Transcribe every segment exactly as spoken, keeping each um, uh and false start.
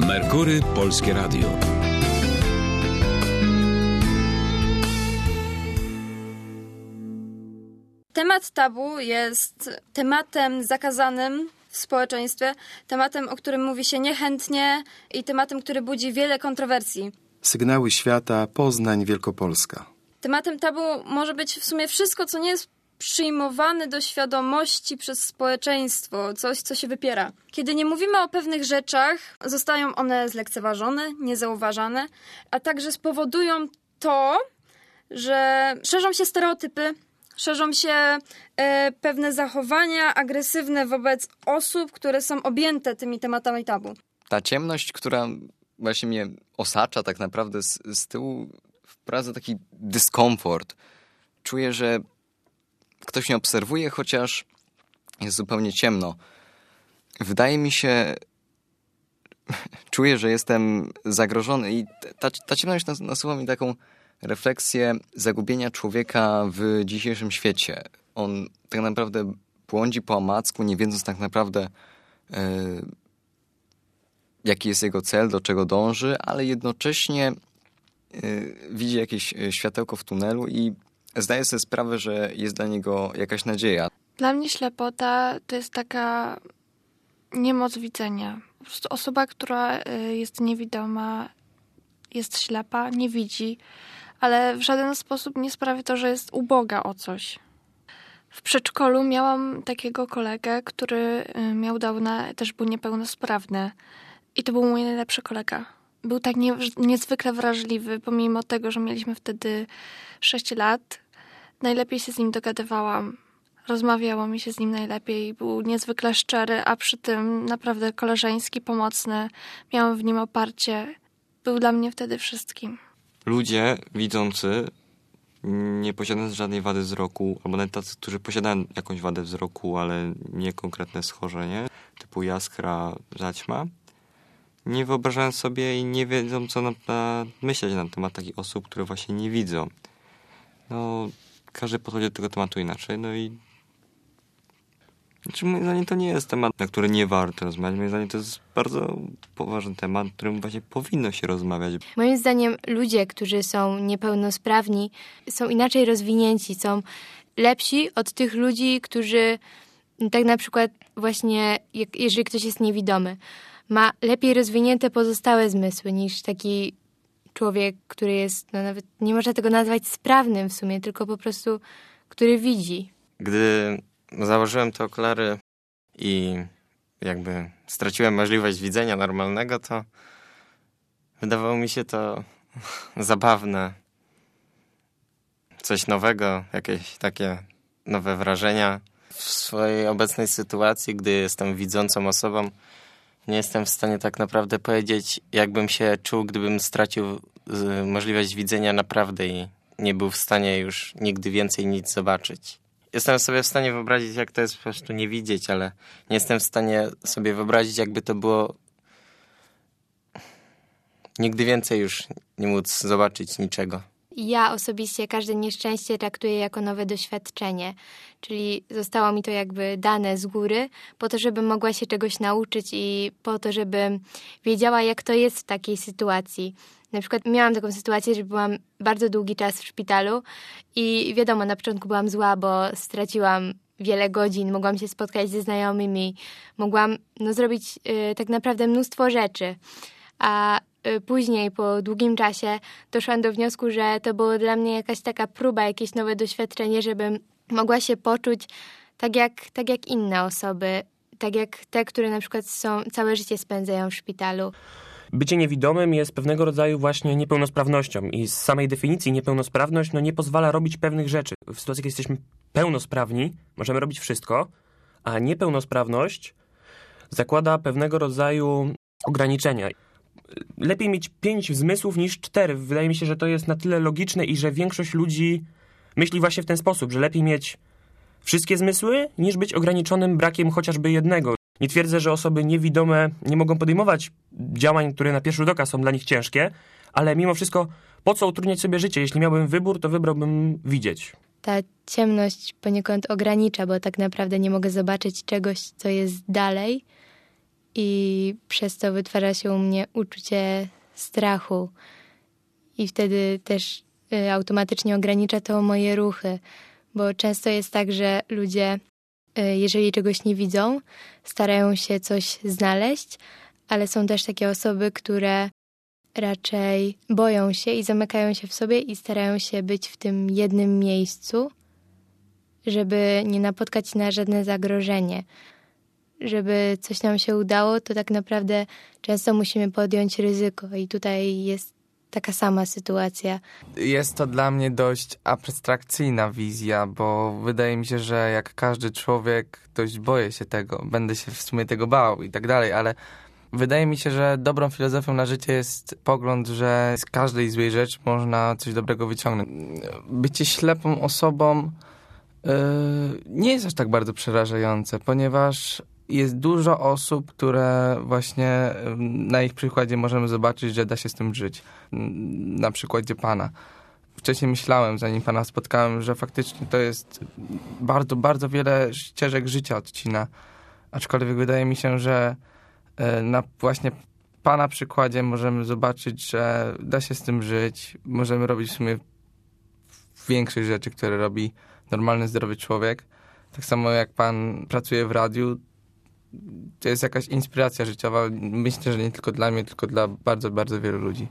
Merkury Polskie Radio. Temat tabu jest tematem zakazanym w społeczeństwie, tematem, o którym mówi się niechętnie i tematem, który budzi wiele kontrowersji. Sygnały świata, Poznań, Wielkopolska. Tematem tabu może być w sumie wszystko, co nie jest przyjmowane do świadomości przez społeczeństwo, coś, co się wypiera. Kiedy nie mówimy o pewnych rzeczach, zostają one zlekceważone, niezauważane, a także spowodują to, że szerzą się stereotypy, szerzą się e, pewne zachowania agresywne wobec osób, które są objęte tymi tematami tabu. Ta ciemność, która właśnie mnie osacza tak naprawdę z, z tyłu, wprowadza taki dyskomfort. Czuję, że ktoś mnie obserwuje, chociaż jest zupełnie ciemno. Wydaje mi się, czuję, że jestem zagrożony i ta, ta ciemność nas, nasuwa mi taką refleksję zagubienia człowieka w dzisiejszym świecie. On tak naprawdę błądzi po omacku, nie wiedząc tak naprawdę yy, jaki jest jego cel, do czego dąży, ale jednocześnie yy, widzi jakieś światełko w tunelu i zdaje sobie sprawę, że jest dla niego jakaś nadzieja. Dla mnie ślepota to jest taka niemoc widzenia. Po prostu osoba, która jest niewidoma, jest ślepa, nie widzi, ale w żaden sposób nie sprawia to, że jest uboga o coś. W przedszkolu miałam takiego kolegę, który miał Downa, też był niepełnosprawny. I to był mój najlepszy kolega. Był tak nie, niezwykle wrażliwy, pomimo tego, że mieliśmy wtedy sześć lat. Najlepiej się z nim dogadywałam. Rozmawiało mi się z nim najlepiej. Był niezwykle szczery, a przy tym naprawdę koleżeński, pomocny. Miałam w nim oparcie. Był dla mnie wtedy wszystkim. Ludzie widzący, nie posiadając żadnej wady wzroku, albo nawet tacy, którzy posiadają jakąś wadę wzroku, ale nie konkretne schorzenie, typu jaskra, zaćma, nie wyobrażają sobie i nie wiedzą, co na, na, myśleć na temat takich osób, które właśnie nie widzą. No, każdy podchodzi do tego tematu inaczej, no i znaczy, moim zdaniem to nie jest temat, na który nie warto rozmawiać. Moim zdaniem to jest bardzo poważny temat, o którym właśnie powinno się rozmawiać. Moim zdaniem ludzie, którzy są niepełnosprawni, są inaczej rozwinięci, są lepsi od tych ludzi, którzy tak na przykład właśnie, jak, jeżeli ktoś jest niewidomy, ma lepiej rozwinięte pozostałe zmysły niż taki człowiek, który jest, no nawet nie można tego nazwać sprawnym w sumie, tylko po prostu, który widzi. Gdy założyłem te okulary i jakby straciłem możliwość widzenia normalnego, to wydawało mi się to zabawne. Coś nowego, jakieś takie nowe wrażenia. W swojej obecnej sytuacji, gdy jestem widzącą osobą, nie jestem w stanie tak naprawdę powiedzieć, jakbym się czuł, gdybym stracił możliwość widzenia naprawdę i nie był w stanie już nigdy więcej nic zobaczyć. Jestem sobie w stanie wyobrazić, jak to jest po prostu nie widzieć, ale nie jestem w stanie sobie wyobrazić, jakby to było nigdy więcej już nie móc zobaczyć niczego. Ja osobiście każde nieszczęście traktuję jako nowe doświadczenie, czyli zostało mi to jakby dane z góry po to, żebym mogła się czegoś nauczyć i po to, żebym wiedziała, jak to jest w takiej sytuacji. Na przykład miałam taką sytuację, że byłam bardzo długi czas w szpitalu i wiadomo, na początku byłam zła, bo straciłam wiele godzin, mogłam się spotkać ze znajomymi, mogłam no, zrobić y, tak naprawdę mnóstwo rzeczy, a y, później po długim czasie doszłam do wniosku, że to było dla mnie jakaś taka próba, jakieś nowe doświadczenie, żebym mogła się poczuć tak jak, tak jak inne osoby, tak jak te, które na przykład są, całe życie spędzają w szpitalu. Bycie niewidomym jest pewnego rodzaju właśnie niepełnosprawnością i z samej definicji niepełnosprawność no, nie pozwala robić pewnych rzeczy. W sytuacji, kiedy jesteśmy pełnosprawni, możemy robić wszystko, a niepełnosprawność zakłada pewnego rodzaju ograniczenia. Lepiej mieć pięć zmysłów niż cztery. Wydaje mi się, że to jest na tyle logiczne i że większość ludzi myśli właśnie w ten sposób, że lepiej mieć wszystkie zmysły niż być ograniczonym brakiem chociażby jednego. Nie twierdzę, że osoby niewidome nie mogą podejmować działań, które na pierwszy rzut oka są dla nich ciężkie, ale mimo wszystko po co utrudniać sobie życie? Jeśli miałbym wybór, to wybrałbym widzieć. Ta ciemność poniekąd ogranicza, bo tak naprawdę nie mogę zobaczyć czegoś, co jest dalej i przez to wytwarza się u mnie uczucie strachu i wtedy też y, automatycznie ogranicza to moje ruchy, bo często jest tak, że ludzie, y, jeżeli czegoś nie widzą, starają się coś znaleźć, ale są też takie osoby, które raczej boją się i zamykają się w sobie i starają się być w tym jednym miejscu, żeby nie napotkać na żadne zagrożenie. Żeby coś nam się udało, to tak naprawdę często musimy podjąć ryzyko i tutaj jest taka sama sytuacja. Jest to dla mnie dość abstrakcyjna wizja, bo wydaje mi się, że jak każdy człowiek dość boję się tego, będę się w sumie tego bał i tak dalej, ale wydaje mi się, że dobrą filozofią na życie jest pogląd, że z każdej złej rzeczy można coś dobrego wyciągnąć. Bycie ślepą osobą yy, nie jest aż tak bardzo przerażające, ponieważ jest dużo osób, które właśnie na ich przykładzie możemy zobaczyć, że da się z tym żyć. Na przykładzie Pana. Wcześniej myślałem, zanim Pana spotkałem, że faktycznie to jest bardzo, bardzo wiele ścieżek życia odcina. Aczkolwiek wydaje mi się, że na właśnie Pana przykładzie możemy zobaczyć, że da się z tym żyć. Możemy robić w sumie większość rzeczy, które robi normalny, zdrowy człowiek. Tak samo jak Pan pracuje w radiu, to jest jakaś inspiracja życiowa. Myślę, że nie tylko dla mnie, tylko dla bardzo, bardzo wielu ludzi.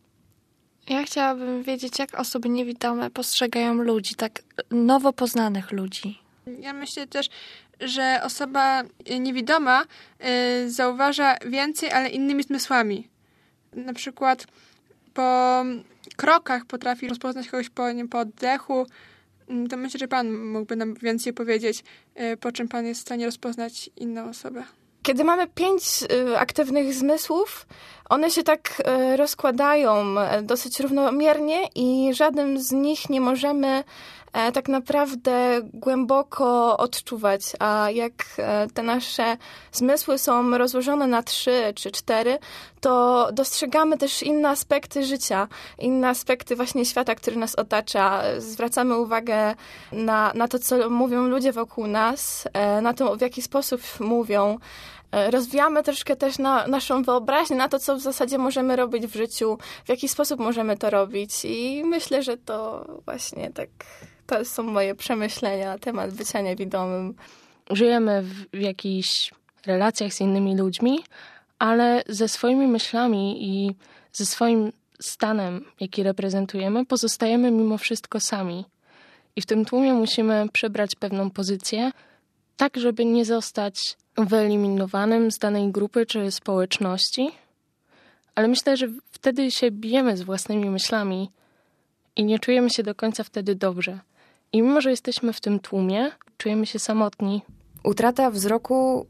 Ja chciałabym wiedzieć, jak osoby niewidome postrzegają ludzi, tak nowo poznanych ludzi. Ja myślę też, że osoba niewidoma y, zauważa więcej, ale innymi zmysłami. Na przykład po krokach potrafi rozpoznać kogoś po, nie, po oddechu. To myślę, że Pan mógłby nam więcej powiedzieć, y, po czym Pan jest w stanie rozpoznać inną osobę. Kiedy mamy pięć y, aktywnych zmysłów, one się tak y, rozkładają dosyć równomiernie i żadnym z nich nie możemy e, tak naprawdę głęboko odczuwać. A jak e, te nasze zmysły są rozłożone na trzy czy cztery, to dostrzegamy też inne aspekty życia, inne aspekty właśnie świata, który nas otacza. Zwracamy uwagę na, na to, co mówią ludzie wokół nas, e, na to, w jaki sposób mówią. Rozwijamy troszkę też na, naszą wyobraźnię, na to, co w zasadzie możemy robić w życiu, w jaki sposób możemy to robić. I myślę, że to właśnie tak, to są moje przemyślenia na temat bycia niewidomym. Żyjemy w, w jakichś relacjach z innymi ludźmi, ale ze swoimi myślami i ze swoim stanem, jaki reprezentujemy, pozostajemy mimo wszystko sami. I w tym tłumie musimy przybrać pewną pozycję, tak żeby nie zostać wyeliminowanym z danej grupy czy społeczności. Ale myślę, że wtedy się bijemy z własnymi myślami i nie czujemy się do końca wtedy dobrze. I mimo, że jesteśmy w tym tłumie, czujemy się samotni. Utrata wzroku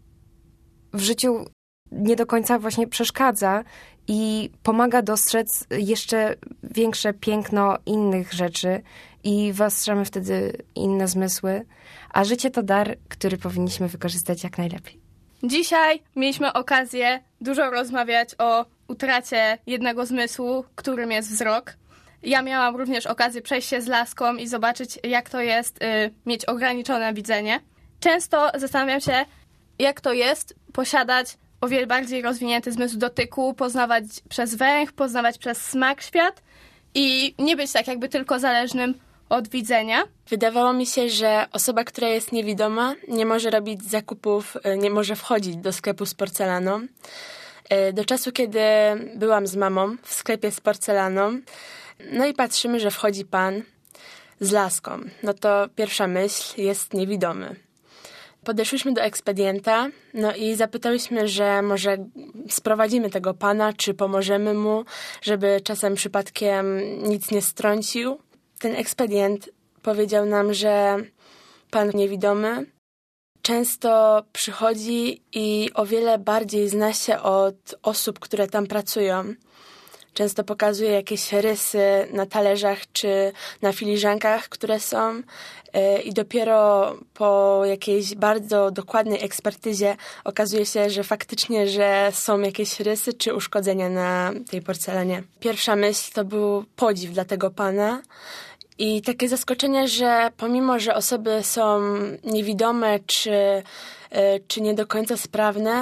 w życiu nie do końca właśnie przeszkadza i pomaga dostrzec jeszcze większe piękno innych rzeczy i wyostrzamy wtedy inne zmysły, a życie to dar, który powinniśmy wykorzystać jak najlepiej. Dzisiaj mieliśmy okazję dużo rozmawiać o utracie jednego zmysłu, którym jest wzrok. Ja miałam również okazję przejść się z laską i zobaczyć, jak to jest y, mieć ograniczone widzenie. Często zastanawiam się, jak to jest posiadać o wiele bardziej rozwinięty zmysł dotyku, poznawać przez węch, poznawać przez smak świat i nie być tak jakby tylko zależnym od widzenia. Wydawało mi się, że osoba, która jest niewidoma, nie może robić zakupów, nie może wchodzić do sklepu z porcelaną. Do czasu, kiedy byłam z mamą w sklepie z porcelaną, no i patrzymy, że wchodzi pan z laską. No to pierwsza myśl, jest niewidomy. Podeszłyśmy do ekspedienta, no i zapytałyśmy, że może sprowadzimy tego pana, czy pomożemy mu, żeby czasem przypadkiem nic nie strącił. Ten ekspedient powiedział nam, że pan niewidomy często przychodzi i o wiele bardziej zna się od osób, które tam pracują. Często pokazuje jakieś rysy na talerzach czy na filiżankach, które są i dopiero po jakiejś bardzo dokładnej ekspertyzie okazuje się, że faktycznie, że są jakieś rysy czy uszkodzenia na tej porcelanie. Pierwsza myśl to był podziw dla tego pana i takie zaskoczenie, że pomimo, że osoby są niewidome czy czy nie do końca sprawne,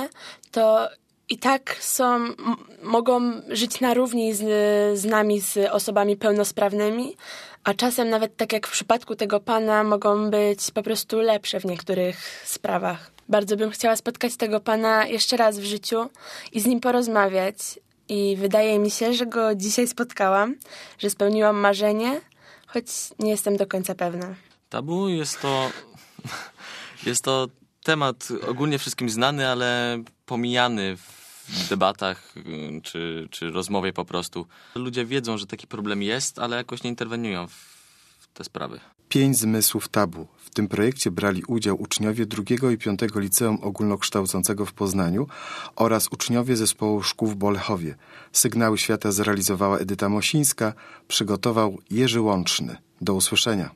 to i tak są, m- mogą żyć na równi z, z nami, z osobami pełnosprawnymi, a czasem nawet tak jak w przypadku tego pana mogą być po prostu lepsze w niektórych sprawach. Bardzo bym chciała spotkać tego pana jeszcze raz w życiu i z nim porozmawiać. I wydaje mi się, że go dzisiaj spotkałam, że spełniłam marzenie, choć nie jestem do końca pewna. Tabu jest to, jest to temat ogólnie wszystkim znany, ale pomijany w debatach czy, czy rozmowie po prostu. Ludzie wiedzą, że taki problem jest, ale jakoś nie interweniują w te sprawy. Pięć zmysłów tabu. W tym projekcie brali udział uczniowie drugiego i piątego Liceum Ogólnokształcącego w Poznaniu oraz uczniowie zespołu szkół w Bolechowie. Sygnały świata zrealizowała Edyta Mosińska, przygotował Jerzy Łączny. Do usłyszenia.